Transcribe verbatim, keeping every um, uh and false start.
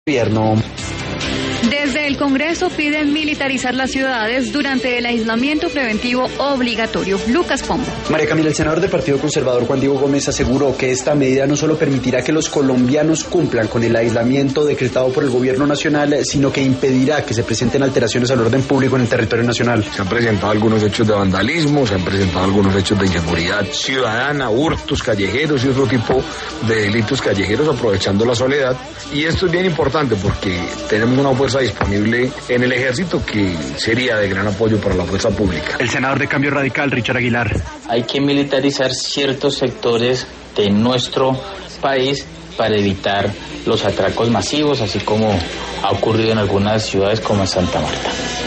Gobierno. Desde el Congreso piden militarizar las ciudades durante el aislamiento preventivo obligatorio. Lucas Pombo. María Camila, el senador del Partido Conservador Juan Diego Gómez aseguró que esta medida no solo permitirá que los colombianos cumplan con el aislamiento decretado por el gobierno nacional, sino que impedirá que se presenten alteraciones al orden público en el territorio nacional. Se han presentado algunos hechos de vandalismo, se han presentado algunos hechos de inseguridad ciudadana, hurtos callejeros y otro tipo de delitos callejeros aprovechando la soledad. Y esto es bien importante porque tenemos una fuerza disponible en el ejército que sería de gran apoyo para la fuerza pública. El senador de Cambio Radical, Richard Aguilar. Hay que militarizar ciertos sectores de nuestro país para evitar los atracos masivos, así como ha ocurrido en algunas ciudades como en Santa Marta.